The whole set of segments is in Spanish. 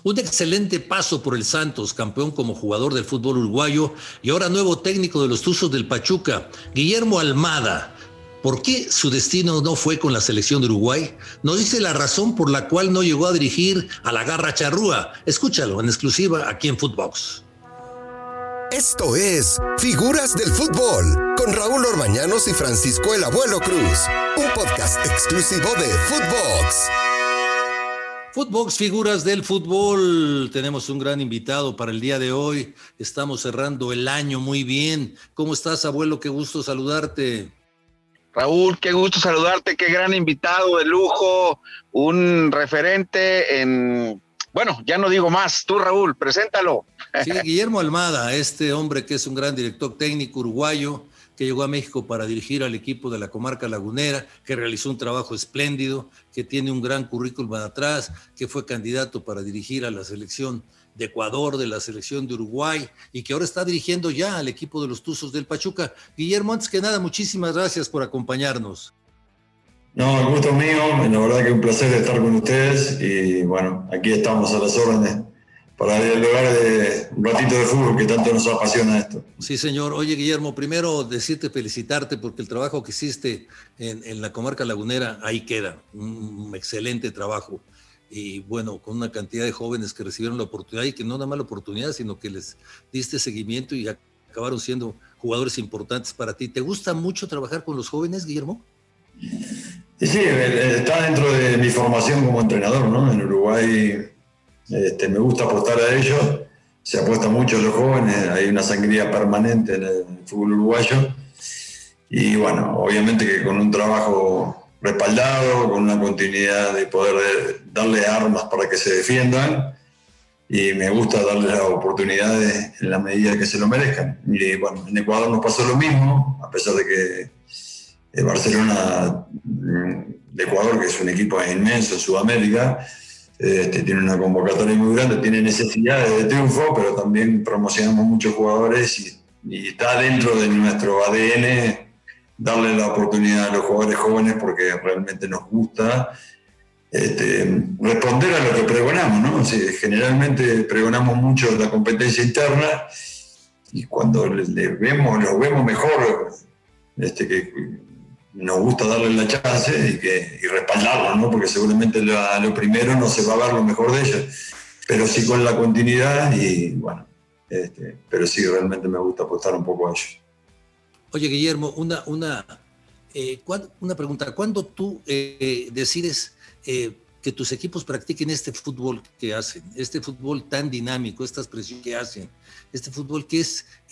Un excelente paso por el Santos, campeón como jugador del fútbol uruguayo y ahora nuevo técnico de los Tuzos del Pachuca, Guillermo Almada. ¿Por qué su destino no fue con la selección de Uruguay? Nos dice la razón por la cual no llegó a dirigir a la Garra Charrúa. Escúchalo en exclusiva aquí en Footbox. Esto es Figuras del Fútbol con Raúl Orbañanos y Francisco el Abuelo Cruz, un podcast exclusivo de Footbox. Footbox, Figuras del Fútbol. Tenemos un gran invitado para el día de hoy. Estamos cerrando el año muy bien. ¿Cómo estás, abuelo? Qué gusto saludarte. Raúl, qué gusto saludarte, qué gran invitado de lujo, un referente en... Bueno, ya no digo más. Tú, Raúl, preséntalo. Sí, Guillermo Almada, este hombre que es un gran director técnico uruguayo, que llegó a México para dirigir al equipo de la comarca lagunera, que realizó un trabajo espléndido, que tiene un gran currículum atrás, que fue candidato para dirigir a la selección de Ecuador, de la selección de Uruguay, y que ahora está dirigiendo ya al equipo de los Tuzos del Pachuca. Guillermo, antes que nada, muchísimas gracias por acompañarnos. No, el gusto es mío, la verdad que es un placer estar con ustedes y bueno, aquí estamos a las órdenes para dialogar de un ratito de fútbol que tanto nos apasiona esto. Sí, señor. Oye, Guillermo, primero felicitarte porque el trabajo que hiciste en la comarca lagunera, ahí queda, un excelente trabajo. Y bueno, con una cantidad de jóvenes que recibieron la oportunidad y que no nada más la oportunidad, sino que les diste seguimiento y acabaron siendo jugadores importantes para ti. ¿Te gusta mucho trabajar con los jóvenes, Guillermo? Sí, está dentro de mi formación como entrenador, ¿no? En Uruguay me gusta apostar a ellos, se apuesta mucho a los jóvenes, hay una sangría permanente en el fútbol uruguayo y bueno, obviamente que con un trabajo respaldado, con una continuidad de poder darle armas para que se defiendan y me gusta darles las oportunidades en la medida que se lo merezcan. Y bueno, en Ecuador nos pasó lo mismo, a pesar de que Barcelona de Ecuador, que es un equipo inmenso en Sudamérica, tiene una convocatoria muy grande, tiene necesidades de triunfo, pero también promocionamos muchos jugadores y está dentro de nuestro ADN darle la oportunidad a los jugadores jóvenes porque realmente nos gusta responder a lo que pregonamos, ¿no? O sea, generalmente pregonamos mucho la competencia interna y cuando los vemos mejor, que nos gusta darle la chance y respaldarlo, ¿no? Porque seguramente a lo primero no se va a ver lo mejor de ellos, pero sí con la continuidad y bueno, pero sí realmente me gusta apostar un poco a ellos. Oye, Guillermo, una pregunta. ¿Cuándo tú decides que tus equipos practiquen este fútbol que hacen, este fútbol tan dinámico, estas presiones que hacen, este fútbol que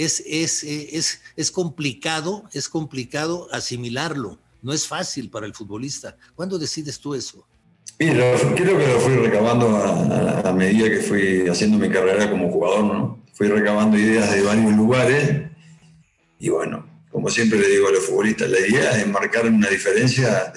es complicado asimilarlo, no es fácil para el futbolista? ¿Cuándo decides tú eso? Mira, creo que lo fui recabando a medida que fui haciendo mi carrera como jugador, ¿no? Fui recabando ideas de varios lugares y bueno, como siempre le digo a los futbolistas, la idea es marcar una diferencia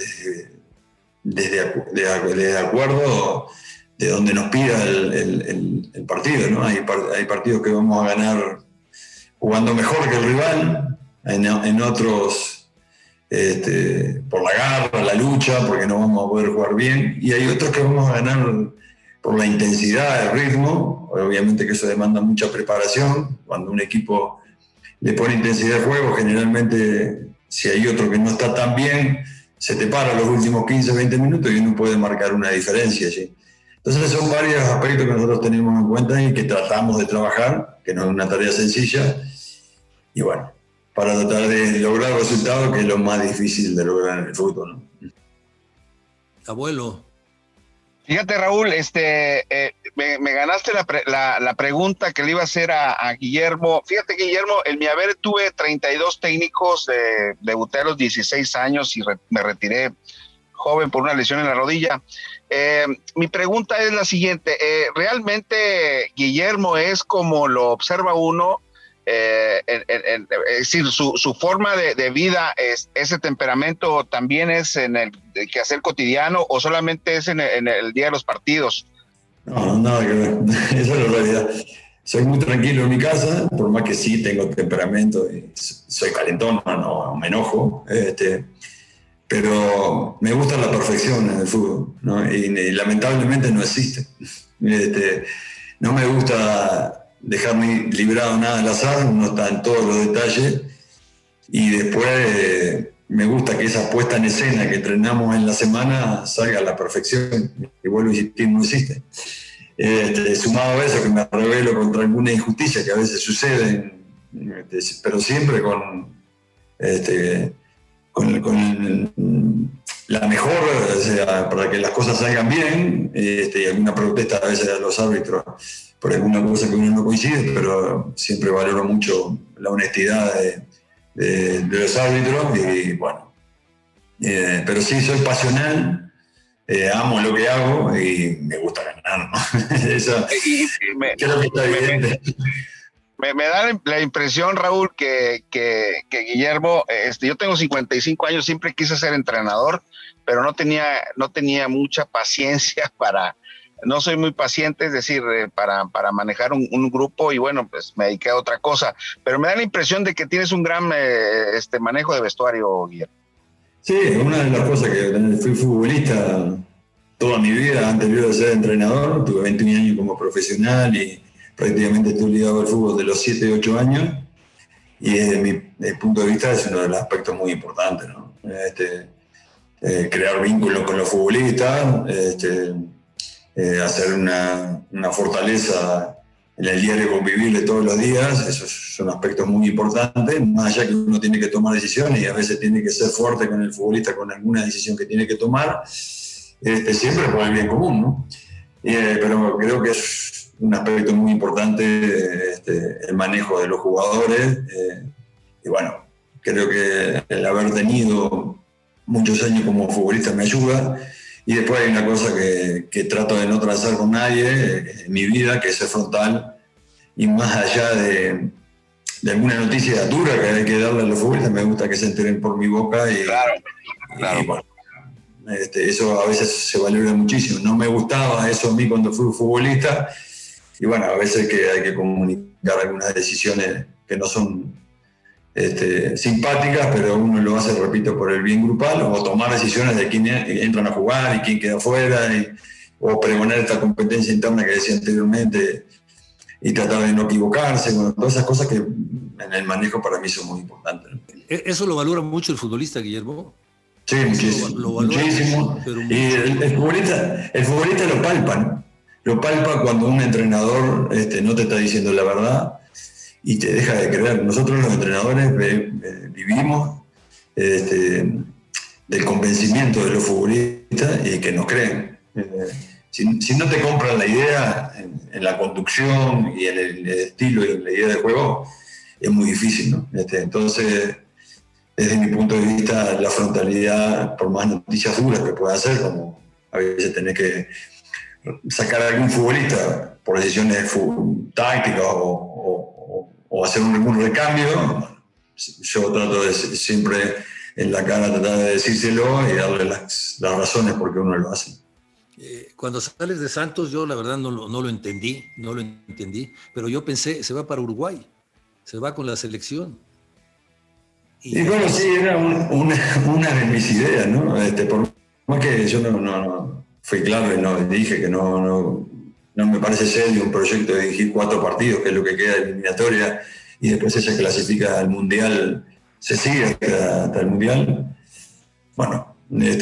de acuerdo de donde nos pida el partido, ¿no? Hay partidos que vamos a ganar jugando mejor que el rival, en otros por la garra, la lucha, porque no vamos a poder jugar bien, y hay otros que vamos a ganar por la intensidad, el ritmo. Obviamente que eso demanda mucha preparación. Cuando un equipo le pone intensidad de juego, generalmente si hay otro que no está tan bien, se te para los últimos 15, 20 minutos y uno puede marcar una diferencia, ¿sí? Entonces son varios aspectos que nosotros tenemos en cuenta y que tratamos de trabajar, que no es una tarea sencilla, y bueno, para tratar de lograr resultados, que es lo más difícil de lograr en el fútbol, ¿no? Abuelo. Fíjate, Raúl, me ganaste la pregunta que le iba a hacer a Guillermo. Fíjate, Guillermo, en mi haber tuve 32 técnicos, debuté a los 16 años y me retiré joven por una lesión en la rodilla. Mi pregunta es la siguiente, ¿realmente Guillermo es como lo observa uno? Es decir, su forma de vida, ese temperamento también es en el quehacer cotidiano o solamente es en el día de los partidos? No, nada que ver. Esa es la realidad. Soy muy tranquilo en mi casa, por más que sí tengo temperamento y soy calentón, no me enojo, pero me gusta la perfección en el fútbol, ¿no? Y lamentablemente no existe. No me gusta dejar librado nada al azar, uno está en todos los detalles y después me gusta que esa puesta en escena que entrenamos en la semana salga a la perfección, y vuelvo a insistir, no existe. Sumado a eso, que me rebelo contra alguna injusticia que a veces sucede, pero siempre con la mejor, o sea, para que las cosas salgan bien, y alguna protesta a veces a los árbitros por alguna cosa que uno no coincide, pero siempre valoro mucho la honestidad de los árbitros, y bueno, pero sí, soy pasional, amo lo que hago y me gusta ganar, ¿no? Eso creo que está evidente. Me da la impresión, Raúl, que Guillermo, yo tengo 55 años, siempre quise ser entrenador, pero no tenía mucha paciencia no soy muy paciente, es decir, para manejar un grupo, y bueno, pues me dediqué a otra cosa, pero me da la impresión de que tienes un gran manejo de vestuario, Guillermo. Sí, una de las cosas que fui futbolista toda mi vida anterior de ser entrenador, tuve 21 años como profesional y prácticamente estoy ligado al fútbol de los 7, 8 años, y desde mi punto de vista es uno de los aspectos muy importantes, ¿no? Crear vínculos con los futbolistas, hacer una fortaleza en el diario convivirle todos los días, esos son aspectos muy importantes, más allá que uno tiene que tomar decisiones y a veces tiene que ser fuerte con el futbolista con alguna decisión que tiene que tomar, siempre por el bien común, ¿no? Pero creo que es un aspecto muy importante el manejo de los jugadores, y bueno, creo que el haber tenido muchos años como futbolista me ayuda. Y después hay una cosa que trato de no trazar con nadie en mi vida, que es ser frontal, y más allá de alguna noticia dura que hay que darle a los futbolistas, me gusta que se enteren por mi boca, y, claro. Y bueno, eso a veces se valora muchísimo. No me gustaba eso a mí cuando fui futbolista, y bueno, a veces que hay que comunicar algunas decisiones que no son simpáticas, pero uno lo hace, repito, por el bien grupal, o tomar decisiones de quién entran a jugar y quién queda fuera, o pregonar esta competencia interna que decía anteriormente, y tratar de no equivocarse. Bueno, todas esas cosas que en el manejo para mí son muy importantes, ¿no? ¿Eso lo valora mucho el futbolista, Guillermo? Sí, muchísimo. Lo valora muchísimo. Y el futbolista lo palpa, ¿no? Lo palpa cuando un entrenador no te está diciendo la verdad y te deja de creer. Nosotros los entrenadores vivimos del convencimiento de los futbolistas y que nos creen. Si no te compran la idea en la conducción y en el estilo y en la idea de juego, es muy difícil, ¿no? Entonces, desde mi punto de vista, la frontalidad, por más noticias duras que pueda hacer, como a veces tenés que sacar a algún futbolista por decisiones tácticas o hacer algún recambio, yo trato de siempre en la cara tratar de decírselo y darle las razones por qué uno lo hace. Cuando sales de Santos, yo la verdad no lo entendí, pero yo pensé, se va para Uruguay, se va con la selección. Y bueno, sí, era una de mis ideas, ¿no? Por más que yo no fui claro y no dije que no me parece serio un proyecto de dirigir 4 partidos, que es lo que queda de eliminatoria, y después se clasifica al Mundial, se sigue hasta el Mundial. Bueno,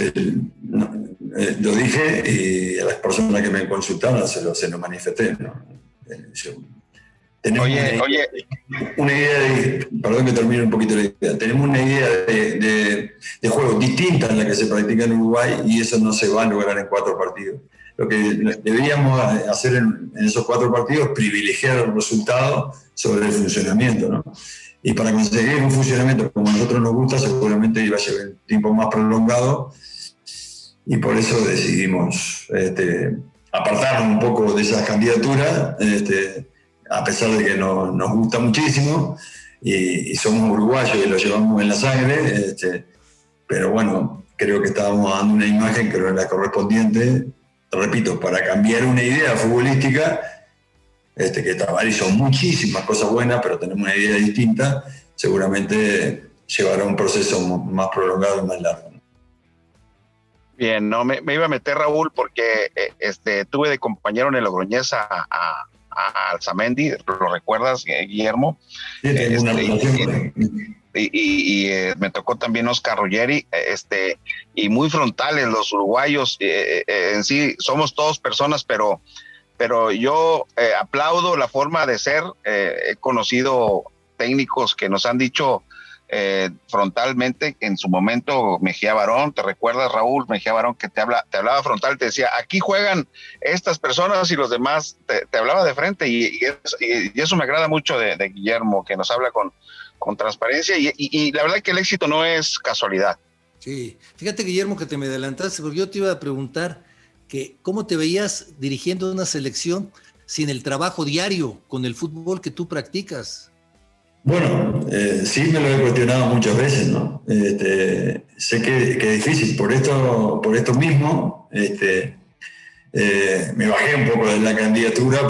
lo dije y a las personas que me consultaron se lo manifesté, ¿no? Tenemos una idea perdón que termine un poquito la idea, tenemos una idea de juego distinta a la que se practica en Uruguay, y eso no se va a lograr en 4 partidos. Lo que deberíamos hacer en esos 4 partidos es privilegiar el resultado sobre el funcionamiento, ¿no? Y para conseguir un funcionamiento como a nosotros nos gusta, seguramente iba a llevar un tiempo más prolongado, y por eso decidimos apartarnos un poco de esa candidatura, a pesar de que nos gusta muchísimo y somos uruguayos y lo llevamos en la sangre, pero bueno, creo que estábamos dando una imagen que no era la correspondiente, repito, para cambiar una idea futbolística, que Tabari son muchísimas cosas buenas, pero tenemos una idea distinta, seguramente llevará un proceso más prolongado y más largo. Bien, no me iba a meter, Raúl, porque tuve de compañero en el Logroñés a Alzamendi, ¿lo recuerdas, Guillermo? Sí, tengo una relación. Y me tocó también Oscar Ruggeri, y muy frontales los uruguayos, en sí somos todos personas, pero yo aplaudo la forma de ser. He conocido técnicos que nos han dicho frontalmente, en su momento Mejía Barón, ¿te recuerdas, Raúl? Mejía Barón, que te hablaba frontal, te decía, aquí juegan estas personas y los demás, te hablaba de frente, y eso me agrada mucho de Guillermo, que nos habla con transparencia, y la verdad que el éxito no es casualidad. Sí, fíjate, Guillermo, que te me adelantaste, porque yo te iba a preguntar que cómo te veías dirigiendo una selección sin el trabajo diario con el fútbol que tú practicas. Bueno, sí me lo he cuestionado muchas veces, ¿no? Sé que es difícil, por esto mismo, me bajé un poco de la candidatura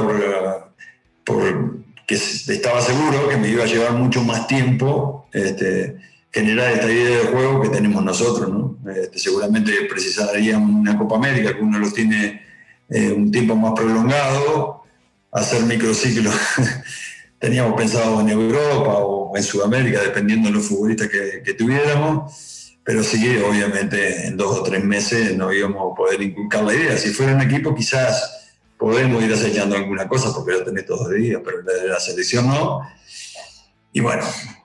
porque estaba seguro que me iba a llevar mucho más tiempo generar esta idea de juego que tenemos nosotros, ¿no? Seguramente precisaríamos una Copa América, que uno lo tiene un tiempo más prolongado, hacer microciclos. Teníamos pensado en Europa o en Sudamérica, dependiendo de los futbolistas que tuviéramos, pero sí, obviamente, en 2 o 3 meses no íbamos a poder inculcar la idea. Si fuera un equipo, quizás podemos ir acechando alguna cosa, porque lo tenés todos los días, pero la selección no. Y bueno,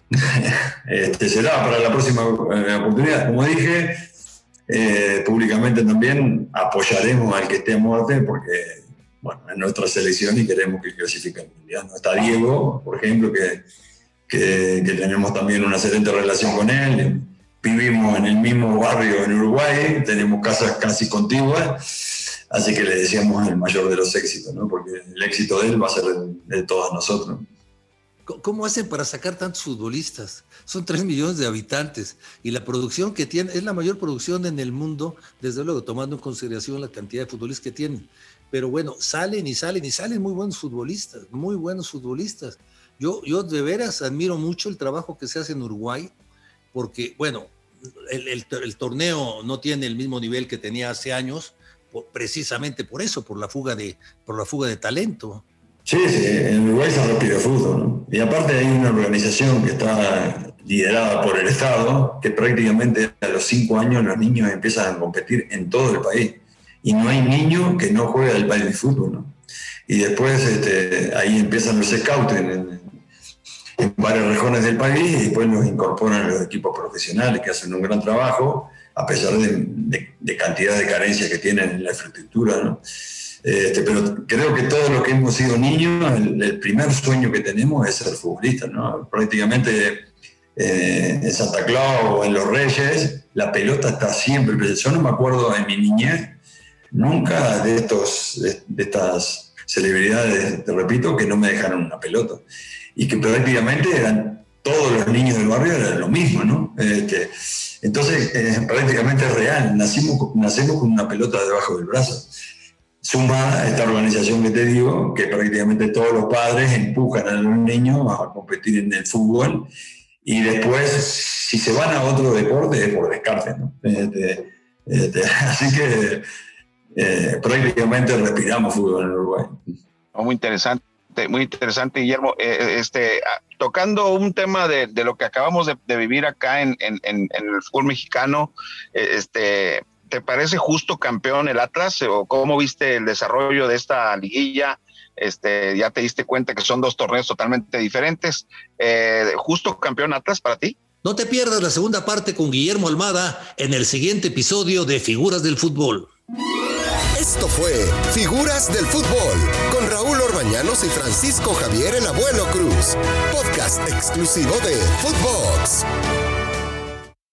será para la próxima oportunidad. Como dije, públicamente también apoyaremos al que esté a muerte, porque bueno, es nuestra selección y queremos que clasifique al Mundial. ¿No? Está Diego, por ejemplo, que tenemos también una excelente relación con él. Vivimos en el mismo barrio en Uruguay, tenemos casas casi contiguas, así que le deseamos el mayor de los éxitos, ¿no? Porque el éxito de él va a ser de todos nosotros. ¿Cómo hacen para sacar tantos futbolistas? Son 3 millones de habitantes y la producción que tienen es la mayor producción en el mundo, desde luego tomando en consideración la cantidad de futbolistas que tienen. Pero bueno, salen muy buenos futbolistas, muy buenos futbolistas. Yo de veras admiro mucho el trabajo que se hace en Uruguay, porque bueno, el torneo no tiene el mismo nivel que tenía hace años, precisamente por eso, por la fuga de talento. Sí, en Uruguay se respira fútbol, ¿no? Y aparte hay una organización que está liderada por el Estado, que prácticamente a los 5 años los niños empiezan a competir en todo el país. Y no hay niño que no juegue al baile de fútbol, ¿no? Y después ahí empiezan los scouts en varias regiones del país y después los incorporan los equipos profesionales que hacen un gran trabajo, a pesar de cantidad de carencias que tienen en la infraestructura, ¿no? Pero creo que todos los que hemos sido niños, el primer sueño que tenemos es ser futbolistas, ¿no? Prácticamente en Santa Claus o en Los Reyes, la pelota está siempre presente. Yo no me acuerdo en mi niñez nunca de estas celebridades, te repito, que no me dejaron una pelota. Y que prácticamente eran todos los niños del barrio, eran lo mismo, ¿no? Entonces, prácticamente es real. Nacemos con una pelota debajo del brazo. Suma esta organización que te digo, que prácticamente todos los padres empujan a los niños a competir en el fútbol y después, si se van a otro deporte, es por descarte, ¿no? Así que prácticamente respiramos fútbol en Uruguay. Muy interesante, Guillermo. Tocando un tema de lo que acabamos de vivir acá en el fútbol mexicano, ¿te parece justo campeón el Atlas? ¿O cómo viste el desarrollo de esta liguilla? Ya te diste cuenta que son 2 torneos totalmente diferentes. ¿Justo campeón Atlas para ti? No te pierdas la segunda parte con Guillermo Almada en el siguiente episodio de Figuras del Fútbol. Esto fue Figuras del Fútbol con Raúl Orbañanos y Francisco Javier el Abuelo Cruz. Podcast exclusivo de Footbox.